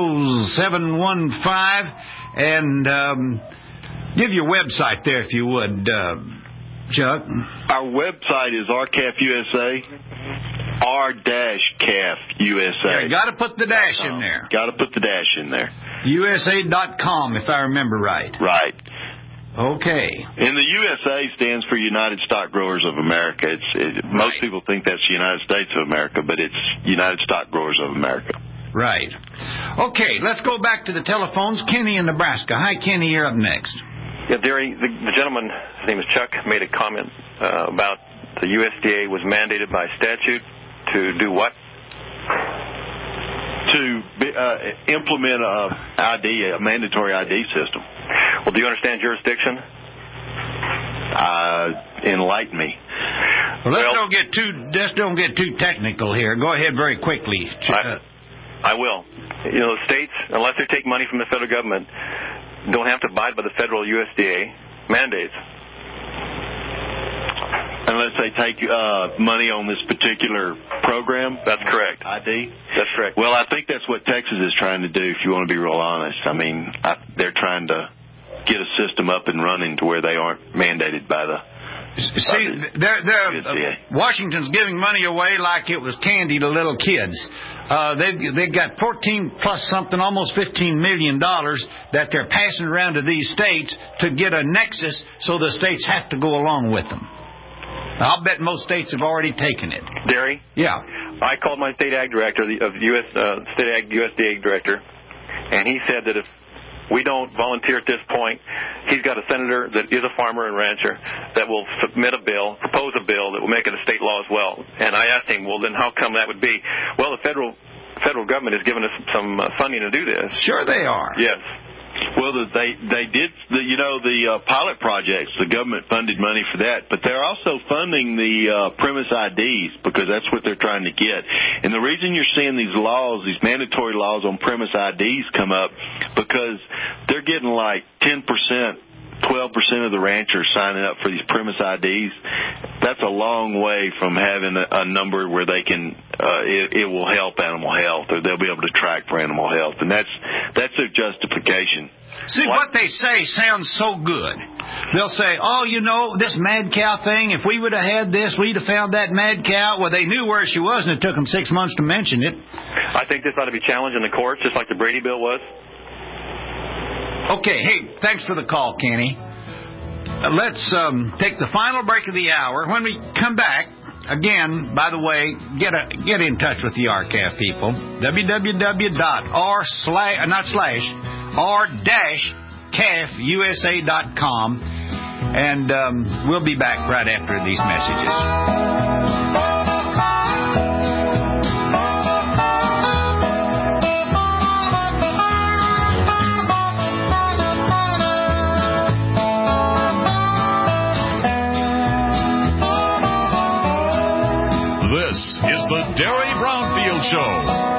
30715. And give your website there, if you would, Chuck. Our website is RCAF USA. R-CAF USA. Yeah, got to put the dash in there. Got to put the dash in there. USA.com, if I remember right. Right. Okay. And the USA stands for United Stock Growers of America. Most people think that's the United States of America, but it's United Stock Growers of America. Right. Okay, let's go back to the telephones. Kenny in Nebraska. Hi, Kenny, you're up next. Yeah, Derry, the gentleman, his name is Chuck, made a comment about the USDA was mandated by statute to do what? To implement a mandatory ID system. Well, do you understand jurisdiction? Enlighten me. Well, let's don't get too technical here. Go ahead very quickly. I will. You know, the states, unless they take money from the federal government, don't have to abide by the federal USDA mandates. Unless they take money on this particular program? That's correct. ID? That's correct. Well, I think that's what Texas is trying to do, if you want to be real honest. I mean, they're trying to get a system up and running to where they aren't mandated by the Washington's giving money away like it was candy to little kids. They've got 14 plus something, almost $15 million that they're passing around to these states to get a nexus so the states have to go along with them. I'll bet most states have already taken it. Derry? Yeah. I called my state ag director, state ag USDA director, and he said that if we don't volunteer at this point, he's got a senator that is a farmer and rancher that will propose a bill that will make it a state law as well. And I asked him, well, then how come that would be? Well, the federal government has given us some funding to do this. Sure they are. Yes. Well, they did, the pilot projects, the government funded money for that, but they're also funding the premise IDs because that's what they're trying to get. And the reason you're seeing these laws, these mandatory laws on premise IDs come up, because they're getting like 10%, 12% of the ranchers signing up for these premise IDs. That's a long way from having a number where they can, it will help animal health, or they'll be able to track for animal health. And that's their justification. See, what they say sounds so good. They'll say, oh, this mad cow thing, if we would have had this, we'd have found that mad cow. Well, they knew where she was, and it took them 6 months to mention it. I think this ought to be challenged in the courts, just like the Brady bill was. Okay, hey, thanks for the call, Kenny. Let's take the final break of the hour. When we come back, again, by the way, get in touch with the RCAF people. r-calfusa.com. And we'll be back right after these messages. This is the Derry Brownfield Show.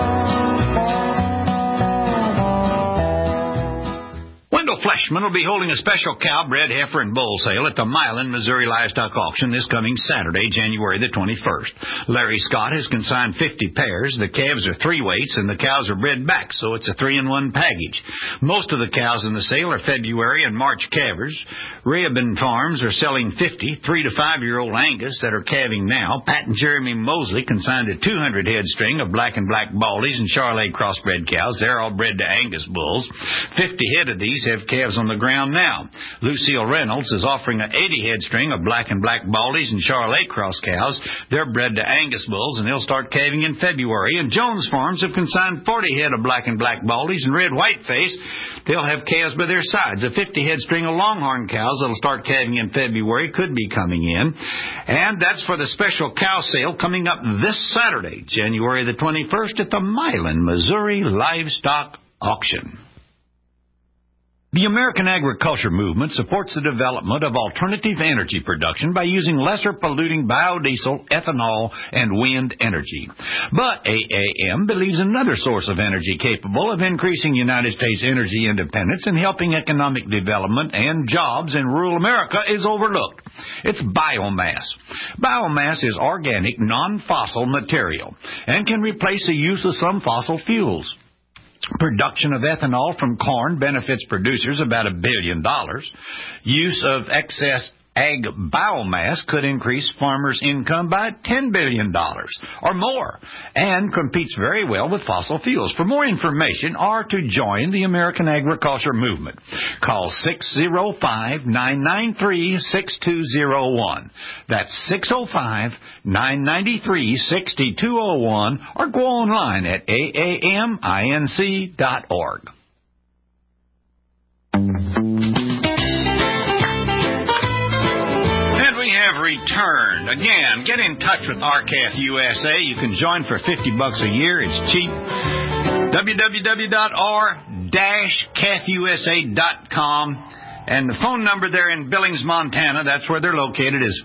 Wendell Fleshman will be holding a special cow, bred, heifer, and bull sale at the Milan, Missouri Livestock Auction this coming Saturday, January the 21st. Larry Scott has consigned 50 pairs. The calves are 3 weights, and the cows are bred back, so it's a 3-in-1 package. Most of the cows in the sale are February and March calvers. Rehoboam Farms are selling 50 3 to 5-year-old Angus that are calving now. Pat and Jeremy Mosley consigned a 200-head string of black and black Baldies and Charolais crossbred cows. They're all bred to Angus bulls. 50 head of these have calves on the ground now. Lucille Reynolds is offering an 80-head string of black and black Baldies and Charolais cross cows. They're bred to Angus bulls, and they'll start calving in February. And Jones Farms have consigned 40 head of black and black Baldies and red whiteface. They'll have calves by their sides. A 50-head string of longhorn cows that'll start calving in February could be coming in. And that's for the special cow sale coming up this Saturday, January the 21st at the Milan, Missouri Livestock Auction. The American agriculture movement supports the development of alternative energy production by using lesser polluting biodiesel, ethanol, and wind energy. But AAM believes another source of energy capable of increasing United States energy independence and helping economic development and jobs in rural America is overlooked. It's biomass. Biomass is organic, non-fossil material and can replace the use of some fossil fuels. Production of ethanol from corn benefits producers about $1 billion. Use of excess ag biomass could increase farmers' income by $10 billion or more and competes very well with fossil fuels. For more information or to join the American agriculture movement, call 605-993-6201. That's 605-993-6201 or go online at aaminc.org. We have returned. Again, get in touch with RCAF USA. You can join for $50 a year. It's cheap. www.r-calfusa.com. And the phone number there in Billings, Montana, that's where they're located, is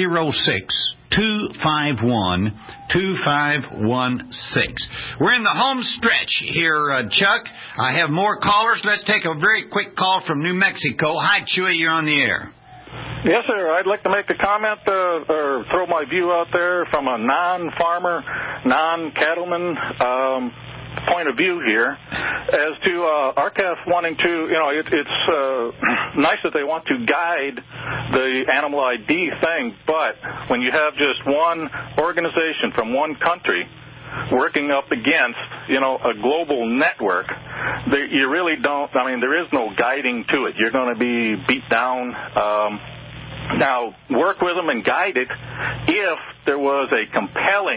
406-251-2516. We're in the home stretch here, Chuck. I have more callers. Let's take a very quick call from New Mexico. Hi, Chewy, you're on the air. Yes, sir. I'd like to make a comment or throw my view out there from a non-farmer, non-cattleman point of view here as to RCAF wanting to, it's nice that they want to guide the animal ID thing, but when you have just one organization from one country working up against, a global network, you really don't, there is no guiding to it. You're going to be beat down. Now, work with them and guide it if there was a compelling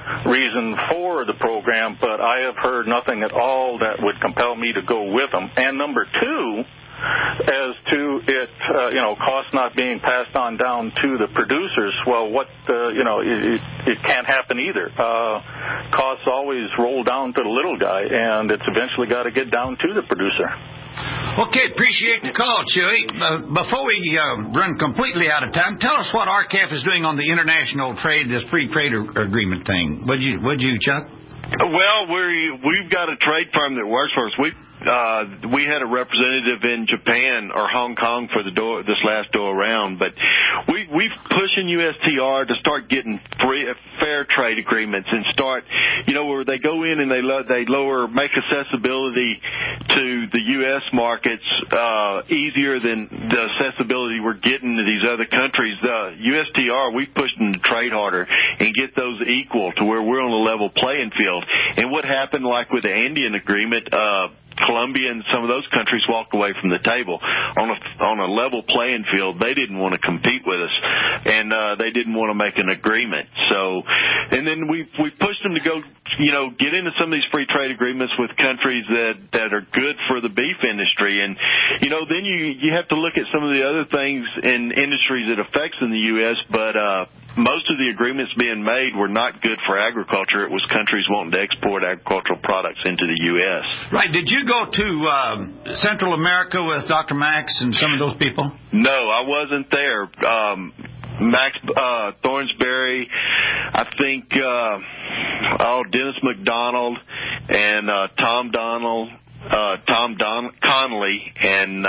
reason for the program, but I have heard nothing at all that would compel me to go with them. And number two, as to it, costs not being passed on down to the producers, well, it can't happen either. Costs always roll down to the little guy, and it's eventually got to get down to the producer. Okay, appreciate the call, Chewy. Before we run completely out of time, tell us what RCAF is doing on the international trade, this free trade agreement thing. Would you, Chuck? Well, we've got a trade firm that works for us. We had a representative in Japan or Hong Kong for this last door around, but we've pushing USTR to start getting fair trade agreements and start, where they go in and they make accessibility to the U.S. markets easier than the accessibility we're getting to these other countries. The USTR, we pushed them to trade harder and get those equal to where we're on a level playing field. And what happened, like with the Andean agreement, Colombia and some of those countries walked away from the table on a level playing field. They didn't want to compete with us, and they didn't want to make an agreement. So, and then we pushed them to go, get into some of these free trade agreements with countries that are good for the beef industry. And then you have to look at some of the other things in industries it affects in the U.S. But most of the agreements being made were not good for agriculture. It was countries wanting to export agricultural products into the U.S. Right. Did you go to Central America with Dr. Max and some of those people? No, I wasn't there. Max Thornsberry, I think, Dennis McDonald and Tom Connolly and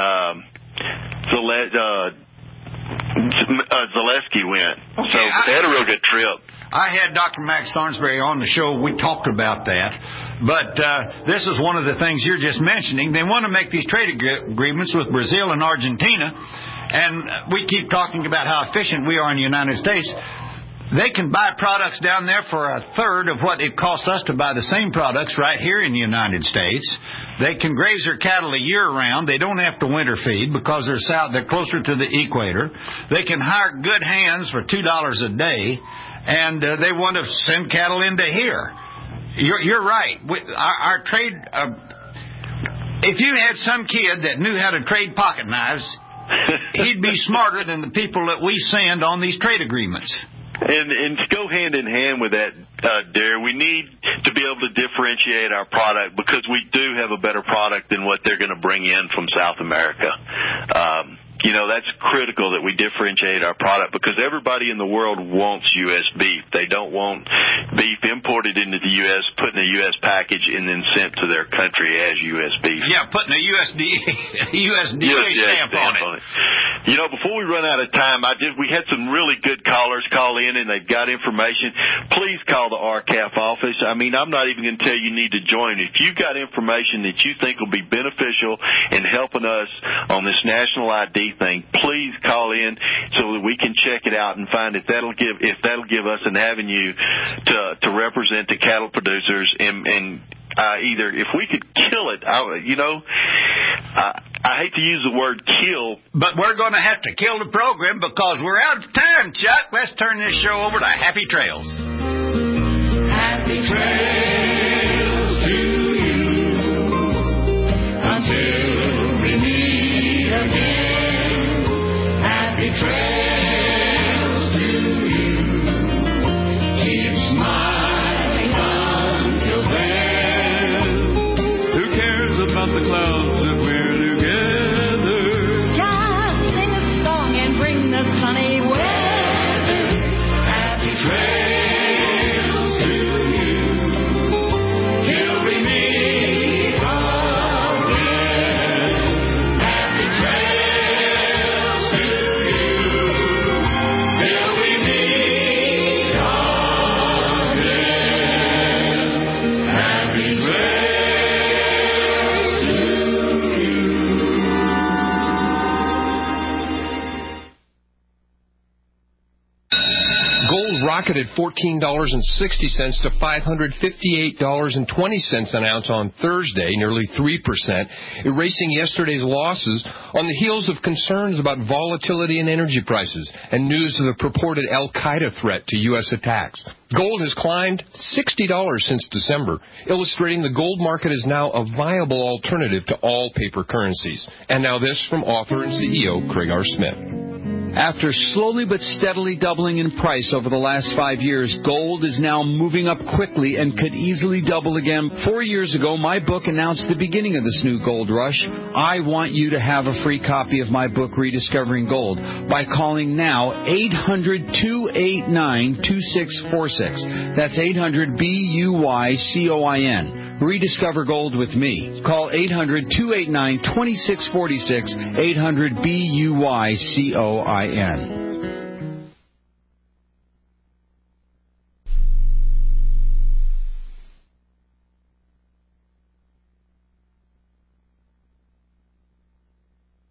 Zaleski went. Okay, so they had a real good trip. I had Dr. Max Thornsberry on the show. We talked about that. But this is one of the things you're just mentioning. They want to make these trade agreements with Brazil and Argentina. And we keep talking about how efficient we are in the United States. They can buy products down there for a third of what it costs us to buy the same products right here in the United States. They can graze their cattle a year round. They don't have to winter feed because they're closer to the equator. They can hire good hands for $2 a day, and they want to send cattle into here. You're right. Our trade. If you had some kid that knew how to trade pocket knives, he'd be smarter than the people that we send on these trade agreements. And to go hand in hand with that, Derry, we need to be able to differentiate our product because we do have a better product than what they're going to bring in from South America. That's critical that we differentiate our product because everybody in the world wants U.S. beef. They don't want beef imported into the U.S., put in a U.S. package, and then sent to their country as U.S. beef. Yeah, putting a USDA stamp on it. Before we run out of time, we had some really good callers call in, and they've got information. Please call the RCAF office. I'm not even going to tell you need to join. If you've got information that you think will be beneficial in helping us on this national ID thing, please call in so that we can check it out and find if that'll give us an avenue to represent the cattle producers and either if we could kill it, I hate to use the word kill, but we're going to have to kill the program because we're out of time, Chuck. Let's turn this show over to Happy Trails. Happy Trails to you until we meet again. Happy Trails to you. Keep smiling until then. Who cares about the clouds if we're together? Just sing a song and bring the sunny weather. Happy Trails to you till we meet again. Happy Trails to you till we meet again. Happy Trails. Gold rocketed $14.60 to $558.20 an ounce on Thursday, nearly 3%, erasing yesterday's losses on the heels of concerns about volatility in energy prices and news of the purported Al-Qaeda threat to U.S. attacks. Gold has climbed $60 since December, illustrating the gold market is now a viable alternative to all paper currencies. And now this from author and CEO Craig R. Smith. After slowly but steadily doubling in price over the last 5 years, gold is now moving up quickly and could easily double again. 4 years ago, my book announced the beginning of this new gold rush. I want you to have a free copy of my book, Rediscovering Gold, by calling now 800-289-2646. That's 800-BUYCOIN. Rediscover Gold with me. Call 800-289-2646, 800-BUYCOIN.